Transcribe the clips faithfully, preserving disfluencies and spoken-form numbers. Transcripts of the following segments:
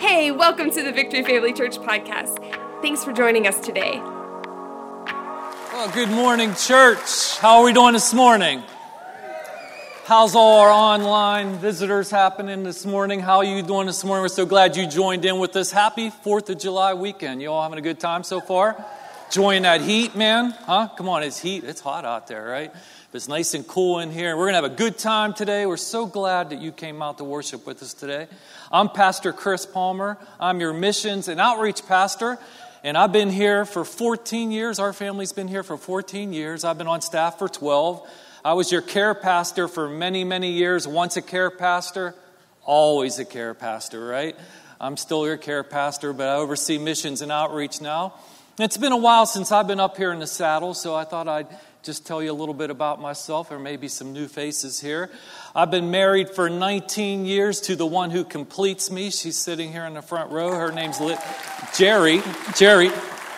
Hey, welcome to the Victory Family Church podcast. Thanks for joining us today. Well, good morning, church. How are we doing this morning? How's all our online visitors happening this morning? How are you doing this morning? We're so glad you joined in with us. Happy fourth of July weekend. You all having a good time so far? Enjoying that heat, man? Huh? Come on, it's heat. It's hot out there, right? But it's nice and cool in here. We're going to have a good time today. We're so glad that you came out to worship with us today. I'm Pastor Chris Palmer. I'm your missions and outreach pastor. And I've been here for fourteen years. Our family's been here for fourteen years. I've been on staff for twelve. I was your care pastor for many, many years. Once a care pastor, always a care pastor, right? I'm still your care pastor, but I oversee missions and outreach now. It's been a while since I've been up here in the saddle, so I thought I'd just tell you a little bit about myself, or maybe some new faces here. I've been married for nineteen years to the one who completes me. She's sitting here in the front row. Her name's Lit- Jerry. Jerry.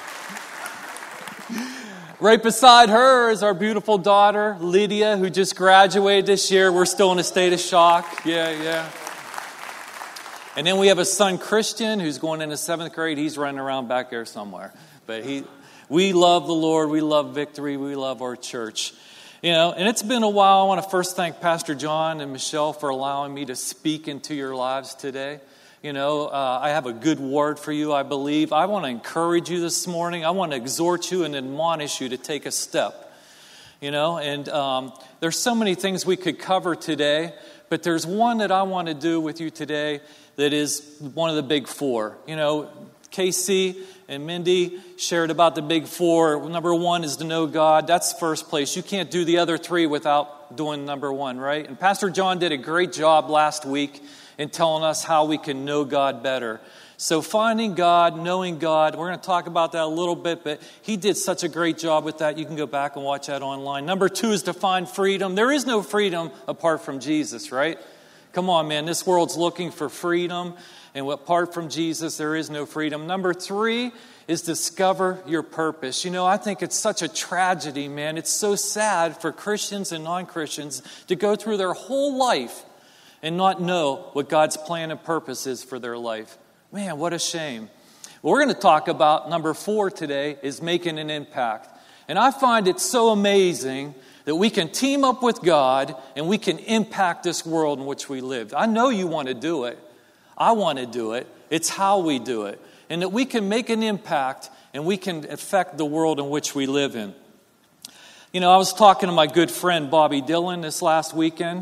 Right beside her is our beautiful daughter, Lydia, who just graduated this year. We're still in a state of shock. Yeah, yeah. And then we have a son, Christian, who's going into seventh grade. He's running around back there somewhere. But he, we love the Lord. We love Victory. We love our church. You know, and it's been a while. I want to first thank Pastor John and Michelle for allowing me to speak into your lives today. You know, uh, I have a good word for you, I believe. I want to encourage you this morning. I want to exhort you and admonish you to take a step. You know, and um, there's so many things we could cover today, but there's one that I want to do with you today that is one of the big four. You know, Casey and Mindy shared about the big four. Number one is to know God. That's first place. You can't do the other three without doing number one, right? And Pastor John did a great job last week in telling us how we can know God better. So finding God, knowing God, we're going to talk about that a little bit, but he did such a great job with that. You can go back and watch that online. Number two is to find freedom. There is no freedom apart from Jesus, right? Come on, man. This world's looking for freedom, and apart from Jesus, there is no freedom. Number three is discover your purpose. You know, I think it's such a tragedy, man. It's so sad for Christians and non-Christians to go through their whole life and not know what God's plan and purpose is for their life. Man, what a shame. What we're going to talk about, number four today, is making an impact. And I find it so amazing that we can team up with God and we can impact this world in which we live. I know you want to do it. I want to do it. It's how we do it. And that we can make an impact and we can affect the world in which we live in. You know, I was talking to my good friend Bobby Dillon this last weekend.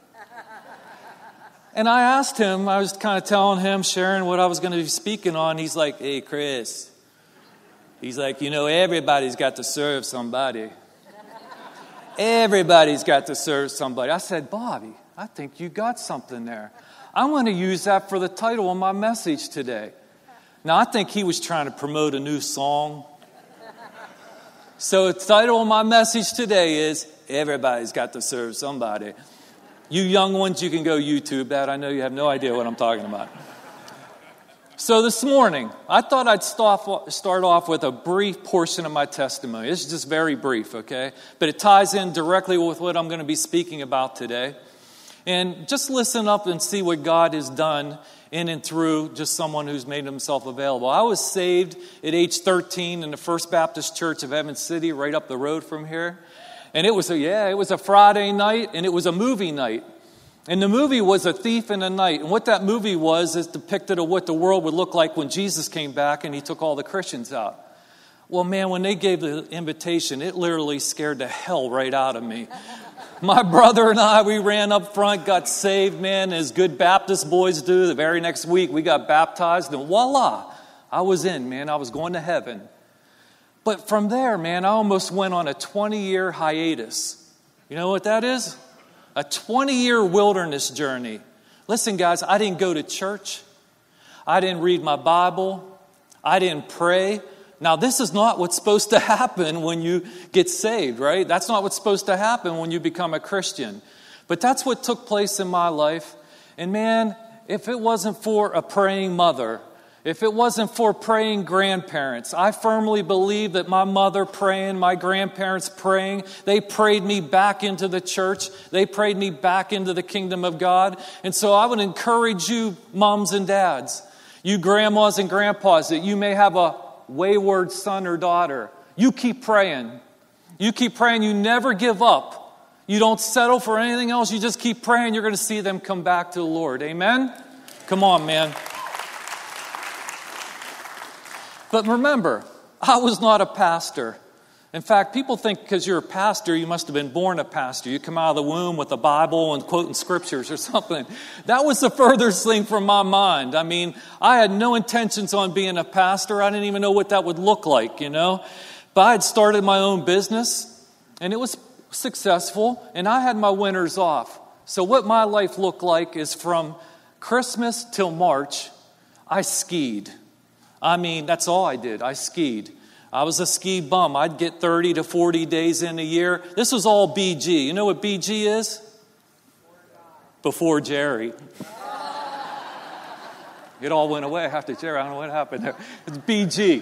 And I asked him, I was kind of telling him, sharing what I was going to be speaking on. He's like, hey, Chris. He's like, you know, everybody's got to serve somebody. Everybody's got to serve somebody. I said, Bobby, I think you got something there. I want to use that for the title of my message today. Now, I think he was trying to promote a new song. So the title of my message today is, everybody's got to serve somebody. You young ones, you can go YouTube that. I know you have no idea what I'm talking about. So this morning, I thought I'd start start off with a brief portion of my testimony. It's just very brief, okay? But it ties in directly with what I'm going to be speaking about today. And just listen up and see what God has done in and through just someone who's made himself available. I was saved at age thirteen in the First Baptist Church of Evans City, right up the road from here. And it was a, yeah, it was a Friday night, and it was a movie night. And the movie was A Thief in the Night. And what that movie was is depicted of what the world would look like when Jesus came back and he took all the Christians out. Well, man, when they gave the invitation, it literally scared the hell right out of me. My brother and I, we ran up front, got saved, man, as good Baptist boys do. The very next week, we got baptized, and voila, I was in, man. I was going to heaven. But from there, man, I almost went on a twenty-year hiatus. You know what that is? A twenty-year wilderness journey. Listen, guys, I didn't go to church. I didn't read my Bible. I didn't pray. Now, this is not what's supposed to happen when you get saved, right? That's not what's supposed to happen when you become a Christian. But that's what took place in my life. And man, if it wasn't for a praying mother, if it wasn't for praying grandparents, I firmly believe that my mother praying, my grandparents praying, they prayed me back into the church. They prayed me back into the kingdom of God. And so I would encourage you, moms and dads, You grandmas and grandpas, that you may have a wayward son or daughter, you keep praying. You keep praying. You never give up. You don't settle for anything else. You just keep praying. You're going to see them come back to the Lord. Amen? Come on, man. But remember, I was not a pastor. In fact, people think because you're a pastor, you must have been born a pastor. You come out of the womb with a Bible and quoting scriptures or something. That was the furthest thing from my mind. I mean, I had no intentions on being a pastor. I didn't even know what that would look like, you know. But I had started my own business, and it was successful, and I had my winters off. So what my life looked like is from Christmas till March, I skied. I mean, that's all I did. I skied. I was a ski bum. I'd get thirty to forty days in a year. This was all B G. You know what B G is? Before Jerry. It all went away after Jerry. I don't know what happened there. It's B G.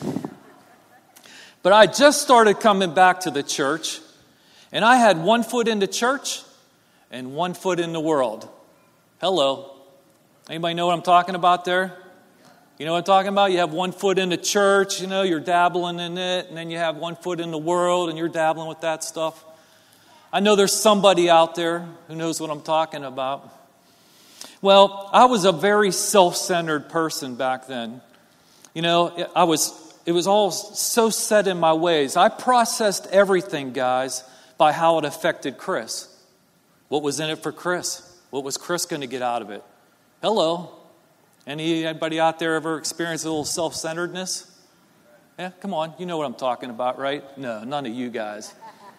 But I just started coming back to the church, and I had one foot in the church and one foot in the world. Hello. Anybody know what I'm talking about there? You know what I'm talking about? You have one foot in the church, you know, you're dabbling in it, and then you have one foot in the world, and you're dabbling with that stuff. I know there's somebody out there who knows what I'm talking about. Well, I was a very self-centered person back then. You know, I was, it was all so set in my ways. I processed everything, guys, by how it affected Chris. What was in it for Chris? What was Chris going to get out of it? Hello. Any, anybody out there ever experienced a little self-centeredness? Yeah, come on. You know what I'm talking about, right? No, none of you guys.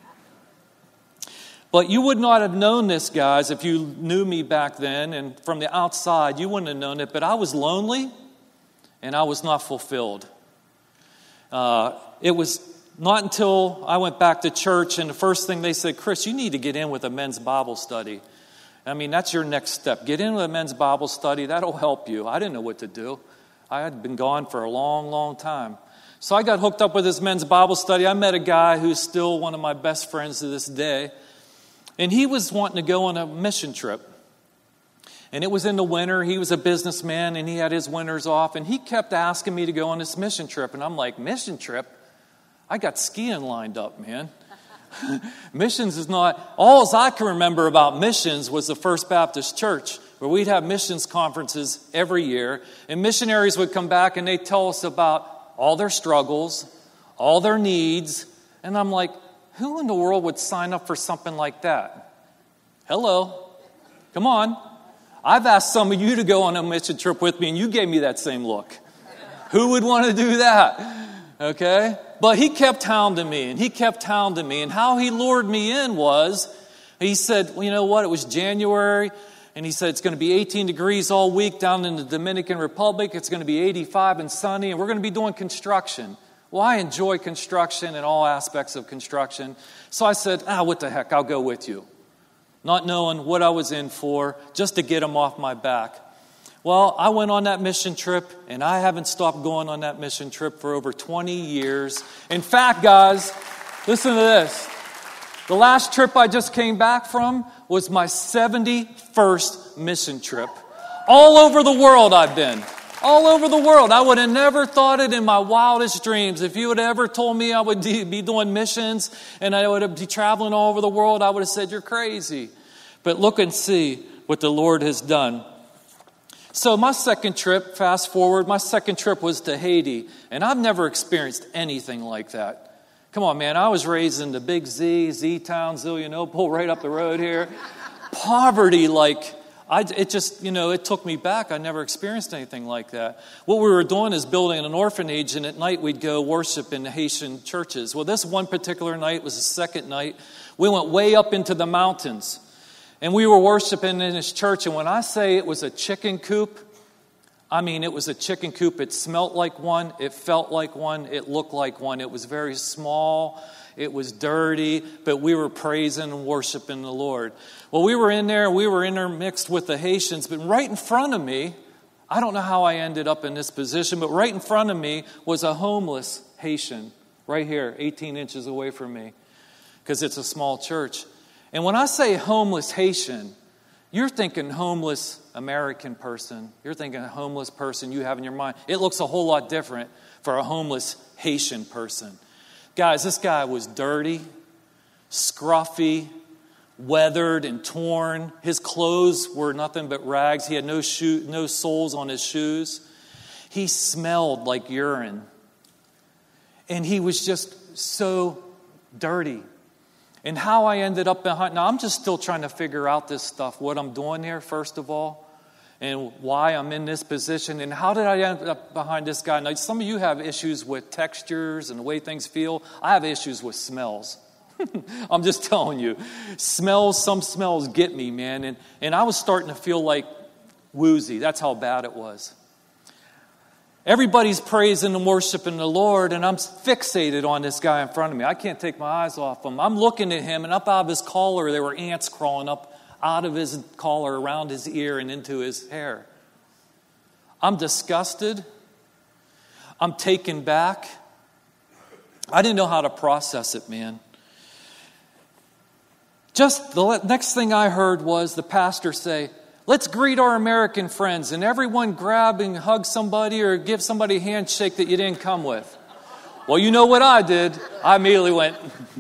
But you would not have known this, guys, if you knew me back then. And from the outside, you wouldn't have known it. But I was lonely, and I was not fulfilled. Uh, it was not until I went back to church, and the first thing they said, Chris, you need to get in with a men's Bible study. I mean, that's your next step. Get into a men's Bible study. That'll help you. I didn't know what to do. I had been gone for a long, long time. So I got hooked up with this men's Bible study. I met a guy who's still one of my best friends to this day. And he was wanting to go on a mission trip. And it was in the winter. He was a businessman, and he had his winters off. And he kept asking me to go on this mission trip. And I'm like, mission trip? I got skiing lined up, man. Missions is not, all I can remember about missions was the First Baptist Church, where we'd have missions conferences every year, and missionaries would come back and they'd tell us about all their struggles, all their needs, and I'm like, who in the world would sign up for something like that? Hello, come on. I've asked some of you to go on a mission trip with me, and you gave me that same look. Who would want to do that? Okay? But he kept hounding me, and he kept hounding me. And how he lured me in was, he said, well, you know what, it was January, and he said it's going to be eighteen degrees all week down in the Dominican Republic. It's going to be eighty-five and sunny, and we're going to be doing construction. Well, I enjoy construction and all aspects of construction. So I said, ah, what the heck, I'll go with you. Not knowing what I was in for, just to get him off my back. Well, I went on that mission trip, and I haven't stopped going on that mission trip for over twenty years. In fact, guys, listen to this. The last trip I just came back from was my seventy-first mission trip. All over the world I've been. All over the world. I would have never thought it in my wildest dreams. If you had ever told me I would be doing missions and I would be traveling all over the world, I would have said, you're crazy. But look and see what the Lord has done. So my second trip, fast forward, my second trip was to Haiti. And I've never experienced anything like that. Come on, man. I was raised in the Big Z, Z-Town, Zillionople, right up the road here. Poverty, like, I, it just, you know, it took me back. I never experienced anything like that. What we were doing is building an orphanage, and at night we'd go worship in the Haitian churches. Well, this one particular night was the second night. We went way up into the mountains. And we were worshiping in this church, and when I say it was a chicken coop, I mean it was a chicken coop. It smelt like one, it felt like one, it looked like one. It was very small, it was dirty, but we were praising and worshiping the Lord. Well, we were in there, we were intermixed with the Haitians, but right in front of me, I don't know how I ended up in this position, but right in front of me was a homeless Haitian, right here, eighteen inches away from me, because it's a small church. And when I say homeless Haitian, You're thinking homeless American person. You're thinking a homeless person you have in your mind. It looks a whole lot different for a homeless Haitian person. Guys, this guy was dirty, scruffy, weathered and torn. His clothes were nothing but rags. He had no shoe, no soles on his shoes. He smelled like urine. And he was just so dirty. And how I ended up behind, now I'm just still trying to figure out this stuff, what I'm doing here, first of all, and why I'm in this position, and how did I end up behind this guy? Now, some of you have issues with textures and the way things feel. I have issues with smells. I'm just telling you. Smells, some smells get me, man. And, and I was starting to feel like woozy. That's how bad it was. Everybody's praising and worshiping the Lord, and I'm fixated on this guy in front of me. I can't take my eyes off him. I'm looking at him, and up out of his collar, there were ants crawling up out of his collar, around his ear, and into his hair. I'm disgusted. I'm taken back. I didn't know how to process it, man. Just the next thing I heard was the pastor say, let's greet our American friends, and everyone grab and hug somebody or give somebody a handshake that you didn't come with. Well, you know what I did. I immediately went.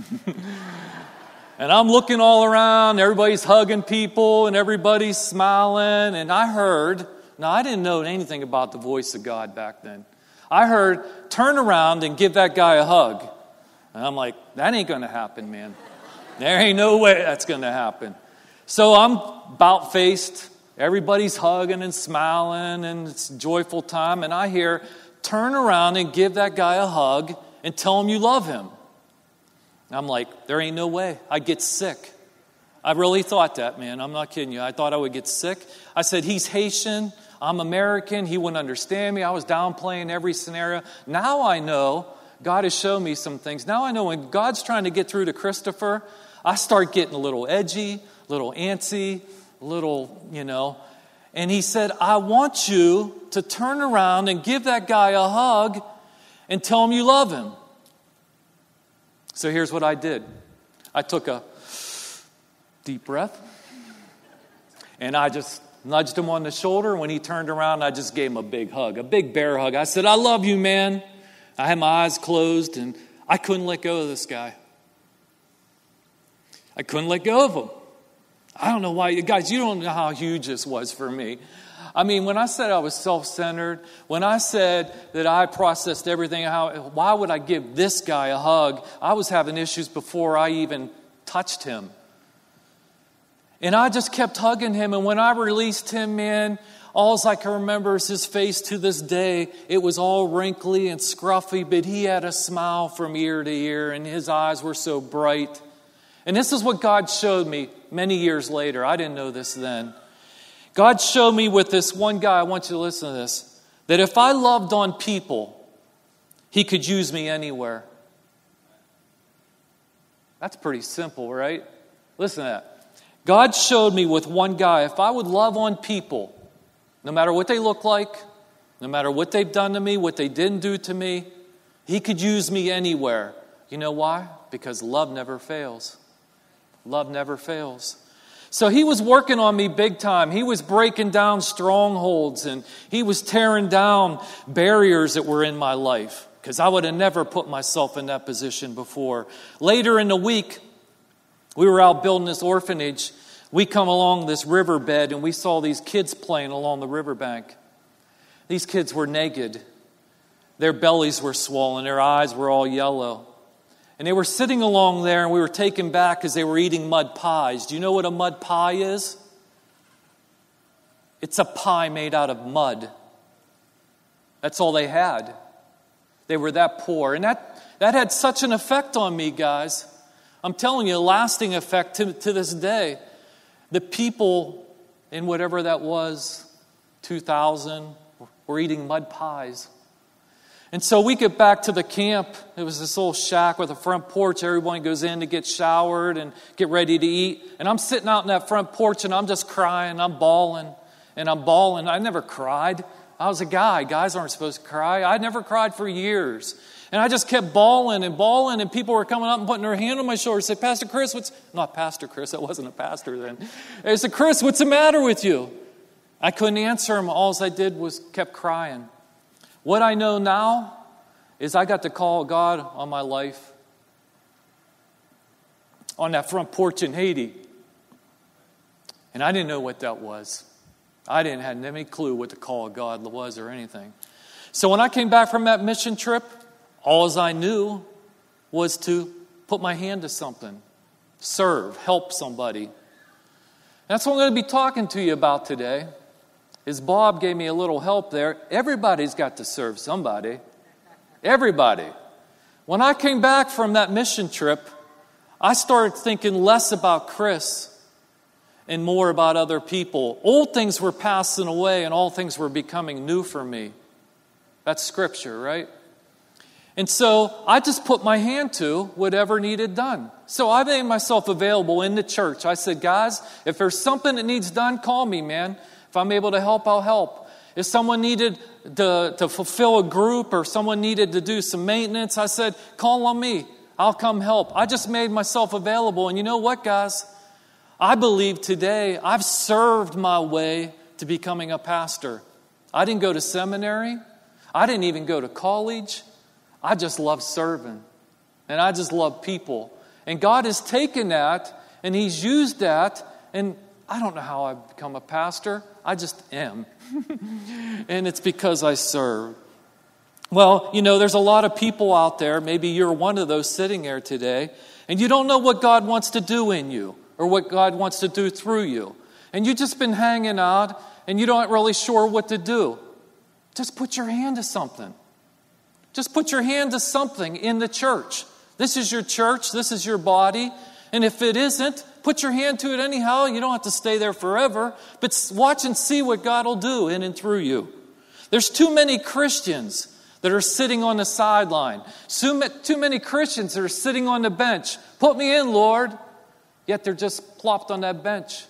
And I'm looking all around, everybody's hugging people and everybody's smiling. And I heard, now I didn't know anything about the voice of God back then. I heard, turn around and give that guy a hug. And I'm like, that ain't going to happen, man. There ain't no way that's going to happen. So I'm about-faced. Everybody's hugging and smiling, and it's a joyful time. And I hear, turn around and give that guy a hug and tell him you love him. And I'm like, there ain't no way. I'd get sick. I really thought that, man. I'm not kidding you. I thought I would get sick. I said, he's Haitian. I'm American. He wouldn't understand me. I was downplaying every scenario. Now I know. God has shown me some things. Now I know when God's trying to get through to Christopher, I start getting a little edgy, a little antsy, a little, you know. And he said, I want you to turn around and give that guy a hug and tell him you love him. So here's what I did. I took a deep breath, and I just nudged him on the shoulder. When he turned around, I just gave him a big hug, a big bear hug. I said, I love you, man. I had my eyes closed, and I couldn't let go of this guy. I couldn't let go of him. I don't know why. Guys, you don't know how huge this was for me. I mean, when I said I was self-centered, when I said that I processed everything, how, why would I give this guy a hug? I was having issues before I even touched him. And I just kept hugging him, and when I released him, man, all I can remember is his face to this day. It was all wrinkly and scruffy, but he had a smile from ear to ear, and his eyes were so bright. And this is what God showed me many years later. I didn't know this then. God showed me with this one guy, I want you to listen to this, that if I loved on people, he could use me anywhere. That's pretty simple, right? Listen to that. God showed me with one guy, if I would love on people, no matter what they look like, no matter what they've done to me, what they didn't do to me, he could use me anywhere. You know why? Because love never fails. Love never fails. So he was working on me big time. He was breaking down strongholds, and he was tearing down barriers that were in my life, because I would have never put myself in that position before. Later in the week, we were out building this orphanage. We come along this riverbed, and we saw these kids playing along the riverbank. These kids were naked. Their bellies were swollen. Their eyes were all yellow. And they were sitting along there, and we were taken back because they were eating mud pies. Do you know what a mud pie is? It's a pie made out of mud. That's all they had. They were that poor. And that, that had such an effect on me, guys. I'm telling you, a lasting effect to, to this day. The people in whatever that was, two thousand, were eating mud pies. And so we get back to the camp. It was this little shack with a front porch. Everyone goes in to get showered and get ready to eat. And I'm sitting out in that front porch, and I'm just crying. I'm bawling. And I'm bawling. I never cried. I was a guy. Guys aren't supposed to cry. I never cried for years. And I just kept bawling and bawling, and people were coming up and putting their hand on my shoulder and said, Pastor Chris, what's... Not Pastor Chris, I wasn't a pastor then. They said, Chris, what's the matter with you? I couldn't answer them. All I did was kept crying. What I know now is I got to call God on my life on that front porch in Haiti. And I didn't know what that was. I didn't have any clue what the call of God was or anything. So when I came back from that mission trip, all I knew was to put my hand to something, serve, help somebody. That's what I'm going to be talking to you about today, is Bob gave me a little help there. Everybody's got to serve somebody. Everybody. When I came back from that mission trip, I started thinking less about Chris and more about other people. Old things were passing away and all things were becoming new for me. That's scripture, right? And so I just put my hand to whatever needed done. So I made myself available in the church. I said, guys, if there's something that needs done, call me, man. If I'm able to help, I'll help. If someone needed to, to fulfill a group or someone needed to do some maintenance, I said, call on me. I'll come help. I just made myself available. And you know what, guys? I believe today I've served my way to becoming a pastor. I didn't go to seminary. I didn't even go to college. I just love serving. And I just love people. And God has taken that and He's used that. And I don't know how I've become a pastor. I just am. And it's because I serve. Well, you know, there's a lot of people out there. Maybe you're one of those sitting there today. And you don't know what God wants to do in you or what God wants to do through you. And you've just been hanging out and you don't really sure what to do. Just put your hand to something. Just put your hand to something in the church. This is your church. This is your body. And if it isn't, put your hand to it anyhow. You don't have to stay there forever. But watch and see what God will do in and through you. There's too many Christians that are sitting on the sideline. Too many Christians that are sitting on the bench. Put me in, Lord. Yet they're just plopped on that bench.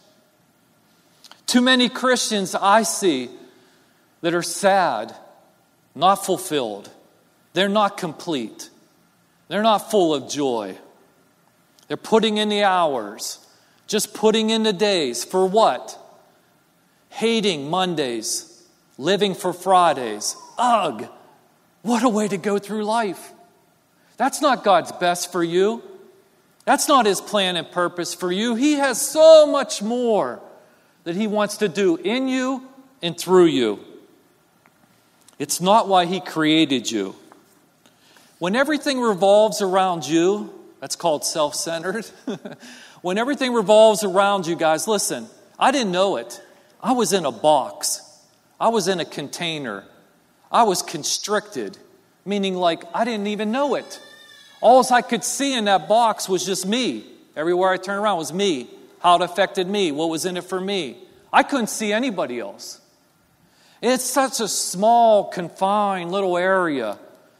Too many Christians I see that are sad, not fulfilled. They're not complete. They're not full of joy. They're putting in the hours, just putting in the days. For what? Hating Mondays, living for Fridays. Ugh! What a way to go through life. That's not God's best for you. That's not His plan and purpose for you. He has so much more that He wants to do in you and through you. It's not why He created you. When everything revolves around you, that's called self-centered. When everything revolves around you, guys, listen, I didn't know it. I was in a box. I was in a container. I was constricted, meaning like I didn't even know it. All I could see in that box was just me. Everywhere I turned around was me. How it affected me. What was in it for me. I couldn't see anybody else. It's such a small, confined little area.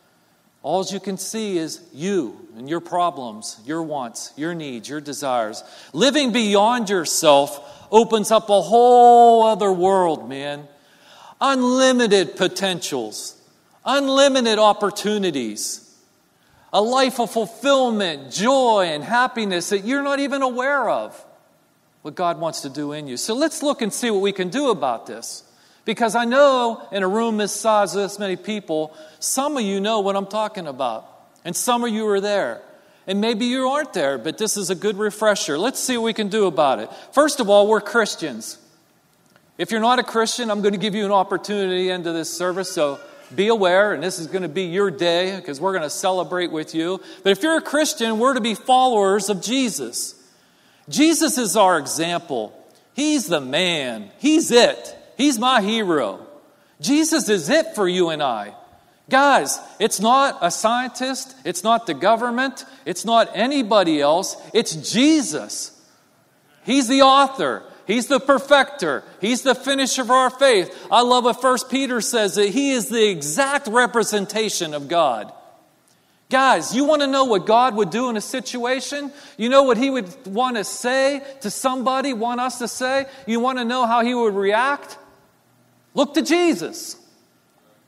All you can see is you and your problems, your wants, your needs, your desires. Living beyond yourself opens up a whole other world, man. Unlimited potentials. Unlimited opportunities. A life of fulfillment, joy, and happiness that you're not even aware of. What God wants to do in you. So let's look and see what we can do about this. Because I know in a room this size, this many people, some of you know what I'm talking about. And some of you are there. And maybe you aren't there, but this is a good refresher. Let's see what we can do about it. First of all, we're Christians. If you're not a Christian, I'm going to give you an opportunity into this service, so be aware, and this is going to be your day because we're going to celebrate with you. But if you're a Christian, we're to be followers of Jesus. Jesus is our example. He's the man. He's it. He's my hero. Jesus is it for you and I. Guys, it's not a scientist. It's not the government. It's not anybody else. It's Jesus. He's the author. He's the perfecter. He's the finisher of our faith. I love what First Peter says, that He is the exact representation of God. Guys, you want to know what God would do in a situation? You know what He would want to say to somebody, want us to say? You want to know how He would react? Look to Jesus.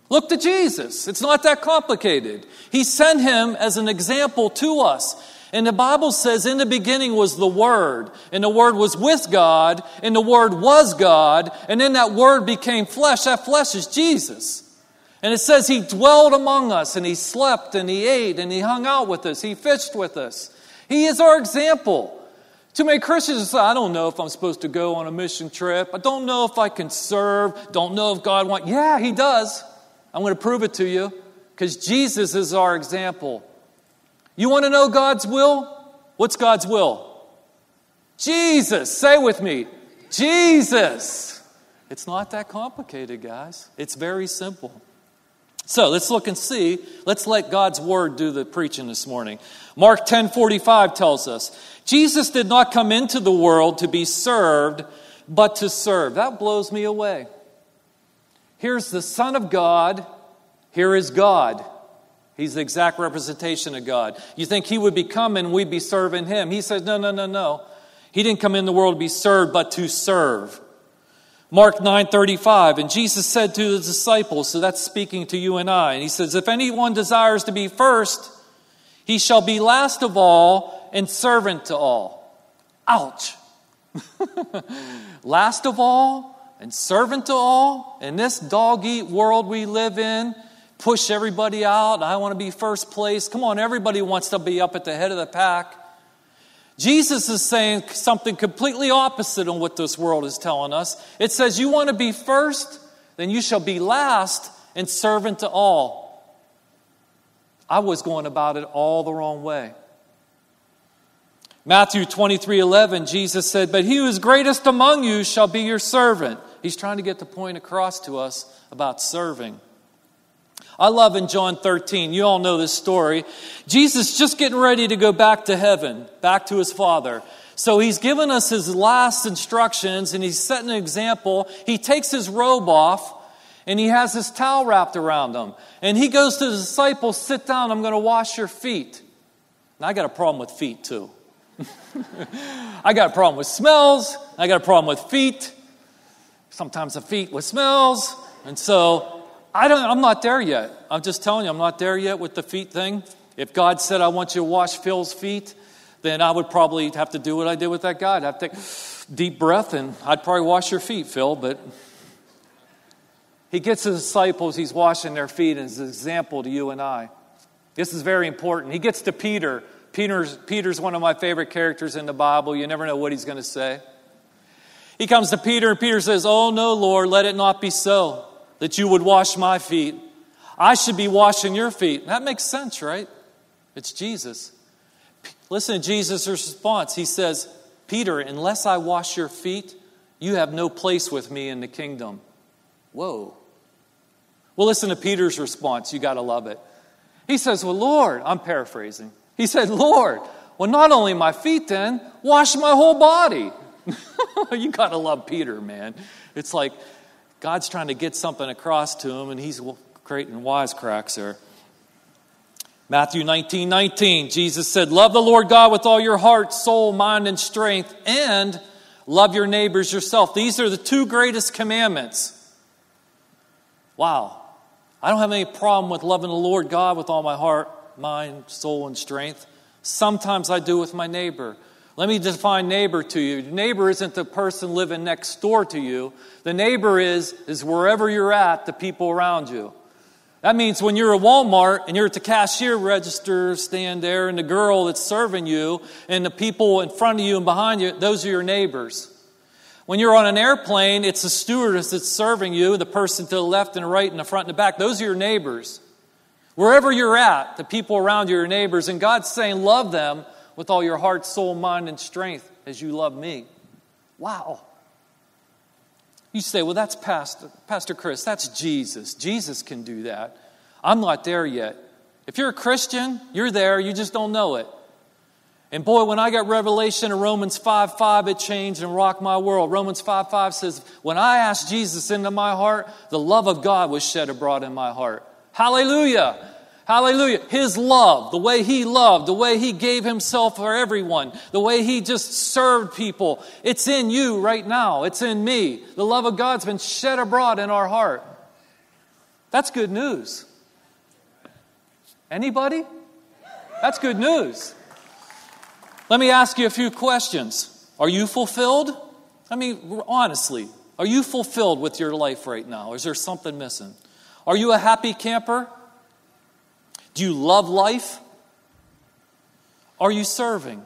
Look to Jesus. It's not that complicated. He sent him as an example to us. And the Bible says, in the beginning was the Word, and the Word was with God, and the Word was God, and then that Word became flesh. That flesh is Jesus. And it says he dwelled among us, and he slept, and he ate, and he hung out with us. He fished with us. He is our example. Too many Christians say, I don't know if I'm supposed to go on a mission trip. I don't know if I can serve. Don't know if God wants. Yeah, he does. I'm going to prove it to you, because Jesus is our example. You want to know God's will? What's God's will? Jesus. Say with me, Jesus. It's not that complicated, guys. It's very simple. So let's look and see. Let's let God's word do the preaching this morning. Mark ten forty-five tells us, Jesus did not come into the world to be served, but to serve. That blows me away. Here's the Son of God. Here is God. He's the exact representation of God. You think he would be coming and we'd be serving him. He says, no, no, no, no. He didn't come in the world to be served, but to serve. Mark nine thirty-five, and Jesus said to the disciples, so that's speaking to you and I, and he says, if anyone desires to be first, he shall be last of all and servant to all. Ouch. Last of all and servant to all. In this dog-eat world we live in, push everybody out. I want to be first place. Come on, everybody wants to be up at the head of the pack. Jesus is saying something completely opposite on what this world is telling us. It says, you want to be first, then you shall be last and servant to all. I was going about it all the wrong way. Matthew twenty-three eleven, Jesus said, but he who is greatest among you shall be your servant. He's trying to get the point across to us about serving. I love in John thirteen, you all know this story. Jesus just getting ready to go back to heaven, back to his Father. So he's given us his last instructions and he's setting an example. He takes his robe off and he has his towel wrapped around him. And he goes to the disciples, sit down, I'm going to wash your feet. Now I got a problem with feet too. I got a problem with smells. I got a problem with feet. Sometimes the feet with smells. And so I don't, I'm not there yet. I'm just telling you, I'm not there yet with the feet thing. If God said, I want you to wash Phil's feet, then I would probably have to do what I did with that guy. I'd have to take a deep breath and I'd probably wash your feet, Phil. But he gets his disciples, he's washing their feet as an example to you and I. This is very important. He gets to Peter. Peter's, Peter's one of my favorite characters in the Bible. You never know what he's going to say. He comes to Peter and Peter says, oh no, Lord, let it not be so, that you would wash my feet. I should be washing your feet. That makes sense, right? It's Jesus. Listen to Jesus' response. He says, Peter, unless I wash your feet, you have no place with me in the kingdom. Whoa. Well, listen to Peter's response. You got to love it. He says, well, Lord, I'm paraphrasing. He said, Lord, well, not only my feet then, wash my whole body. You got to love Peter, man. It's like God's trying to get something across to him, and he's creating wisecracks there. Matthew nineteen nineteen, Jesus said, love the Lord God with all your heart, soul, mind, and strength, and love your neighbors yourself. These are the two greatest commandments. Wow. I don't have any problem with loving the Lord God with all my heart, mind, soul, and strength. Sometimes I do with my neighbor. Let me define neighbor to you. Neighbor isn't the person living next door to you. The neighbor is, is wherever you're at, the people around you. That means when you're at Walmart and you're at the cashier register stand there and the girl that's serving you and the people in front of you and behind you, those are your neighbors. When you're on an airplane, it's the stewardess that's serving you, the person to the left and the right and the front and the back. Those are your neighbors. Wherever you're at, the people around you are your neighbors. And God's saying, love them with all your heart, soul, mind, and strength as you love me. Wow. You say, well, that's Pastor, Pastor Chris, that's Jesus. Jesus can do that. I'm not there yet. If you're a Christian, you're there, you just don't know it. And boy, when I got revelation in Romans five five, it changed and rocked my world. Romans five five says, when I asked Jesus into my heart, the love of God was shed abroad in my heart. Hallelujah. Hallelujah. His love, the way he loved, the way he gave himself for everyone, the way he just served people. It's in you right now. It's in me. The love of God's been shed abroad in our heart. That's good news. Anybody? That's good news. Let me ask you a few questions. Are you fulfilled? I mean, honestly, are you fulfilled with your life right now? Or is there something missing? Are you a happy camper? Do you love life? Are you serving?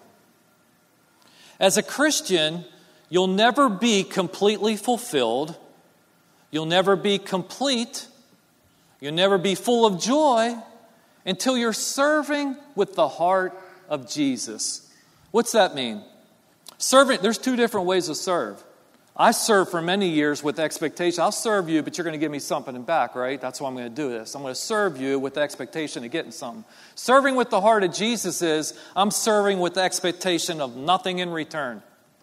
As a Christian, you'll never be completely fulfilled. You'll never be complete. You'll never be full of joy until you're serving with the heart of Jesus. What's that mean? Serving, there's two different ways to serve. I served for many years with expectation. I'll serve you, but you're going to give me something back, right? That's why I'm going to do this. I'm going to serve you with the expectation of getting something. Serving with the heart of Jesus is, I'm serving with the expectation of nothing in return.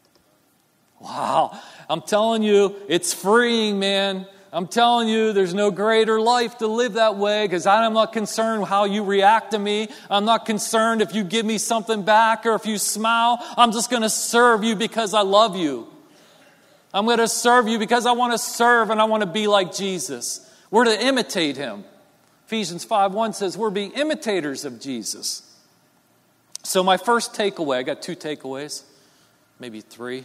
Wow. I'm telling you, it's freeing, man. I'm telling you, there's no greater life to live that way because I'm not concerned how you react to me. I'm not concerned if you give me something back or if you smile. I'm just going to serve you because I love you. I'm going to serve you because I want to serve and I want to be like Jesus. We're to imitate him. Ephesians five one says we're being imitators of Jesus. So my first takeaway, I got two takeaways, maybe three.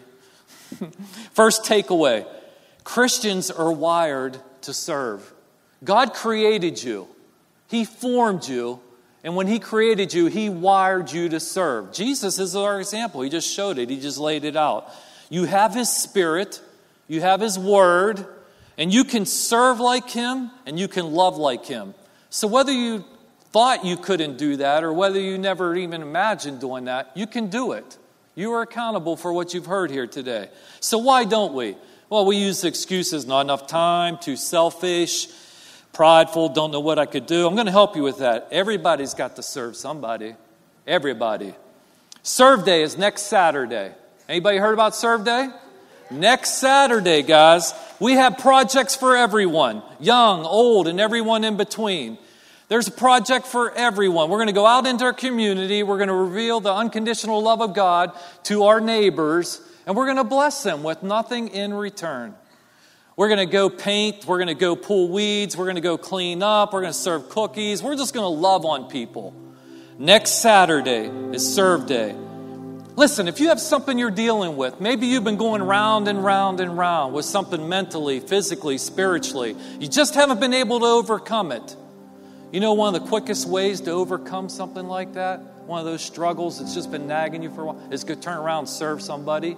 First takeaway, Christians are wired to serve. God created you. He formed you. And when he created you, he wired you to serve. Jesus is our example. He just showed it. He just laid it out. You have his Spirit. You have his Word. And you can serve like him. And you can love like him. So whether you thought you couldn't do that or whether you never even imagined doing that, you can do it. You are accountable for what you've heard here today. So why don't we? Well, we use excuses, not enough time, too selfish, prideful, don't know what I could do. I'm going to help you with that. Everybody's got to serve somebody. Everybody. Serve Day is next Saturday. Anybody heard about Serve Day? Next Saturday, guys. We have projects for everyone, young, old, and everyone in between. There's a project for everyone. We're going to go out into our community. We're going to reveal the unconditional love of God to our neighbors. And we're going to bless them with nothing in return. We're going to go paint. We're going to go pull weeds. We're going to go clean up. We're going to serve cookies. We're just going to love on people. Next Saturday is Serve Day. Listen, if you have something you're dealing with, maybe you've been going round and round and round with something mentally, physically, spiritually. You just haven't been able to overcome it. You know one of the quickest ways to overcome something like that, one of those struggles that's just been nagging you for a while, is to turn around and serve somebody.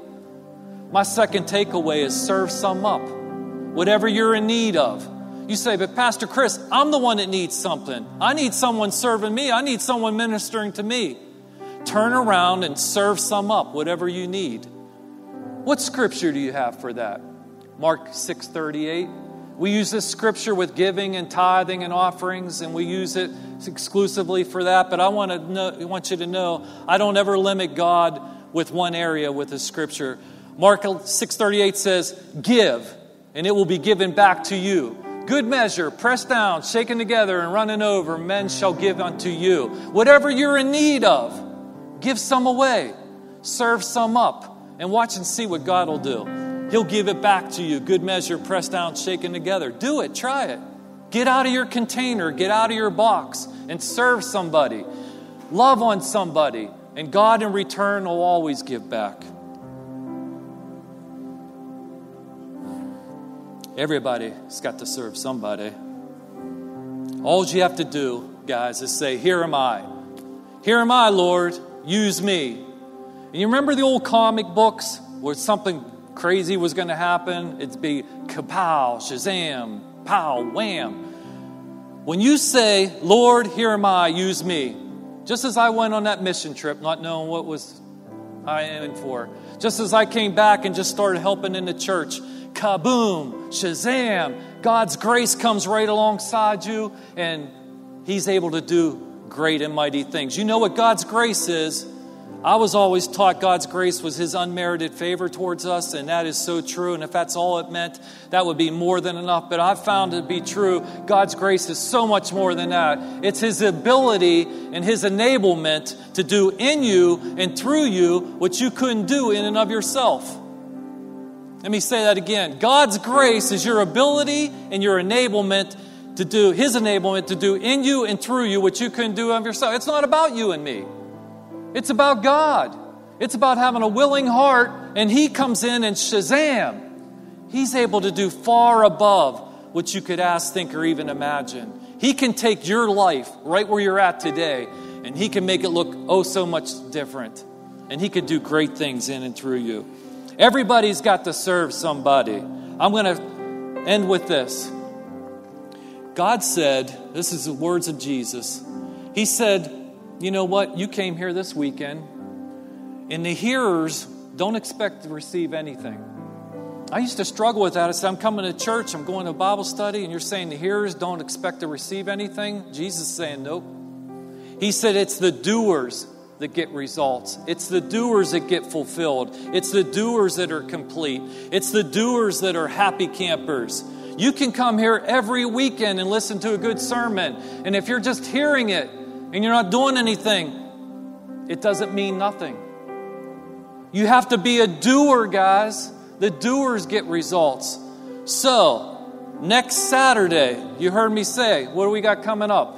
My second takeaway is serve some up. Whatever you're in need of. You say, but Pastor Chris, I'm the one that needs something. I need someone serving me. I need someone ministering to me. Turn around and serve some up, whatever you need. What scripture do you have for that? Mark six thirty-eight. We use this scripture with giving and tithing and offerings, and we use it exclusively for that. But I want to know, I want you to know, I don't ever limit God with one area with the scripture. Mark six thirty-eight says, give, and it will be given back to you. Good measure, pressed down, shaken together, and running over, men shall give unto you. Whatever you're in need of, give some away. Serve some up, and watch and see what God will do. He'll give it back to you. Good measure, pressed down, shaken together. Do it. Try it. Get out of your container. Get out of your box and serve somebody. Love on somebody. And God in return will always give back. Everybody's got to serve somebody. All you have to do, guys, is say, here am I. Here am I, Lord. Use me. And you remember the old comic books where something crazy was going to happen? It'd be kapow, shazam, pow, wham. When you say, Lord, here am I, use me. Just as I went on that mission trip, not knowing what was I in for. Just as I came back and just started helping in the church. Kaboom, shazam. God's grace comes right alongside you, and He's able to do great and mighty things. You know what God's grace is? I was always taught God's grace was His unmerited favor towards us, and that is so true. And if that's all it meant, that would be more than enough. But I've found it to be true. God's grace is so much more than that. It's His ability and His enablement to do in you and through you what you couldn't do in and of yourself. Let me say that again. God's grace is your ability and your enablement to do, His enablement to do in you and through you what you couldn't do of yourself. It's not about you and me. It's about God. It's about having a willing heart, and He comes in and shazam, He's able to do far above what you could ask, think, or even imagine. He can take your life right where you're at today, and He can make it look oh so much different. And He could do great things in and through you. Everybody's got to serve somebody. I'm going to end with this. God said, this is the words of Jesus. He said, you know what? You came here this weekend, and the hearers don't expect to receive anything. I used to struggle with that. I said, I'm coming to church, I'm going to Bible study, and you're saying the hearers don't expect to receive anything? Jesus is saying, nope. He said it's the doers that get results. It's the doers that get fulfilled. It's the doers that are complete. It's the doers that are happy campers. You can come here every weekend and listen to a good sermon. And if you're just hearing it and you're not doing anything, it doesn't mean nothing. You have to be a doer, guys. The doers get results. So, next Saturday, you heard me say, what do we got coming up?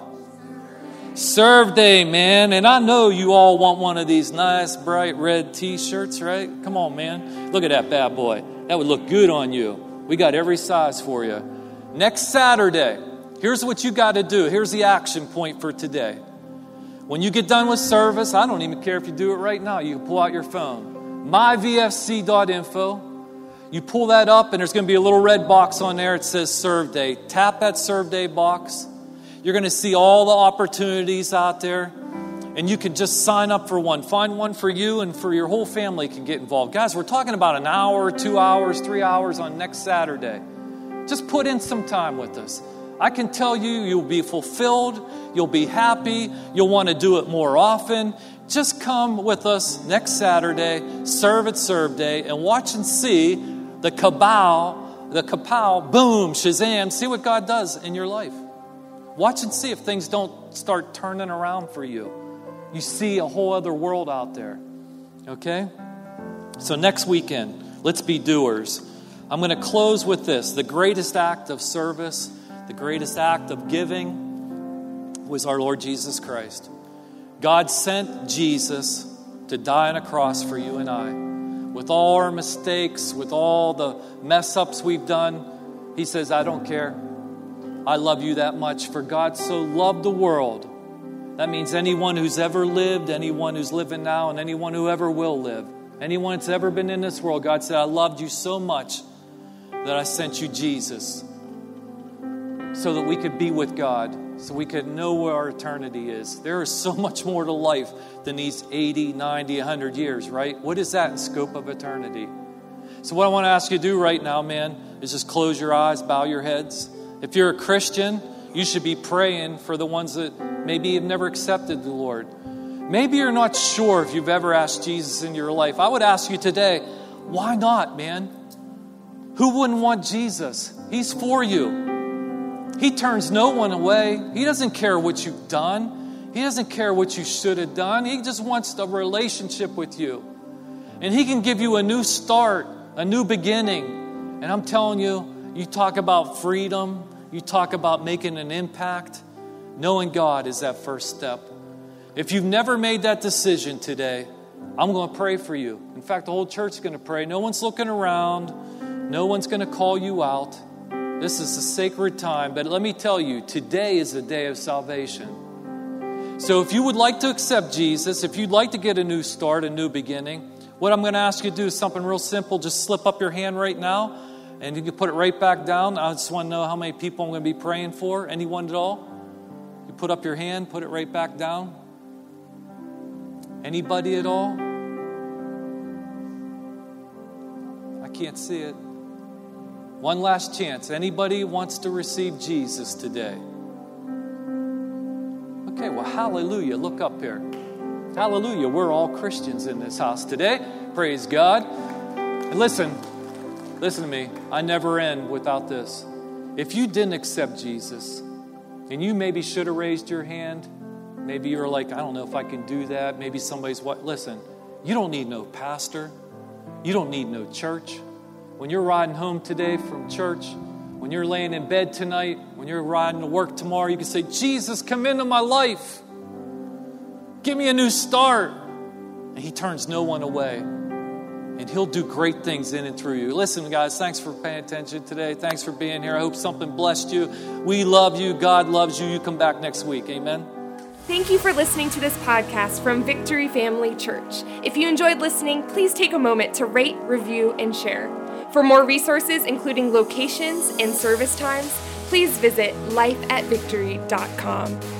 Serve Day, man. And I know you all want one of these nice, bright red t-shirts, right? Come on, man. Look at that bad boy. That would look good on you. We got every size for you. Next Saturday, here's what you got to do. Here's the action point for today. When you get done with service, I don't even care if you do it right now. You can pull out your phone. my v f c dot info. You pull that up, and there's going to be a little red box on there. It says Serve Day. Tap that Serve Day box. You're going to see all the opportunities out there, and you can just sign up for one. Find one for you, and for your whole family can get involved. Guys, we're talking about an hour, two hours, three hours on next Saturday. Just put in some time with us. I can tell you, you'll be fulfilled. You'll be happy. You'll want to do it more often. Just come with us next Saturday, serve at Serve Day, and watch and see the kabow, the kapow, boom, shazam. See what God does in your life. Watch and see if things don't start turning around for you. You see a whole other world out there. Okay? So next weekend, let's be doers. I'm going to close with this. The greatest act of service, the greatest act of giving was our Lord Jesus Christ. God sent Jesus to die on a cross for you and I. With all our mistakes, with all the mess ups we've done, He says, I don't care. I love you that much. For God so loved the world. That means anyone who's ever lived, anyone who's living now, and anyone who ever will live. Anyone that's ever been in this world, God said, I loved you so much that I sent you Jesus. So that we could be with God. So we could know where our eternity is. There is so much more to life than these eighty, ninety, one hundred years, right? What is that in scope of eternity? So what I want to ask you to do right now, man, is just close your eyes, bow your heads. If you're a Christian, you should be praying for the ones that maybe have never accepted the Lord. Maybe you're not sure if you've ever asked Jesus into your life. I would ask you today, why not, man? Who wouldn't want Jesus? He's for you. He turns no one away. He doesn't care what you've done. He doesn't care what you should have done. He just wants a relationship with you. And He can give you a new start, a new beginning. And I'm telling you, you talk about freedom. You talk about making an impact. Knowing God is that first step. If you've never made that decision today, I'm going to pray for you. In fact, the whole church is going to pray. No one's looking around. No one's going to call you out. This is a sacred time, but let me tell you, today is the day of salvation. So if you would like to accept Jesus, if you'd like to get a new start, a new beginning, what I'm going to ask you to do is something real simple. Just slip up your hand right now, and you can put it right back down. I just want to know how many people I'm going to be praying for. Anyone at all? You put up your hand, put it right back down. Anybody at all? I can't see it. One last chance. Anybody wants to receive Jesus today? Okay, well, hallelujah. Look up here. Hallelujah. We're all Christians in this house today. Praise God. And listen, listen to me. I never end without this. If you didn't accept Jesus, and you maybe should have raised your hand, maybe you're like, I don't know if I can do that. Maybe somebody's what? Listen, you don't need no pastor. You don't need no church. When you're riding home today from church, When you're laying in bed tonight, when you're riding to work tomorrow, you can say, Jesus, come into my life. Give me a new start. And he turns no one away. And he'll do great things in and through you. Listen, guys, thanks for paying attention today. Thanks for being here. I hope something blessed you. We love you. God loves you. You come back next week. Amen. Thank you for listening to this podcast from Victory Family Church. If you enjoyed listening, please take a moment to rate, review, and share. For more resources, including locations and service times, please visit life at victory dot com.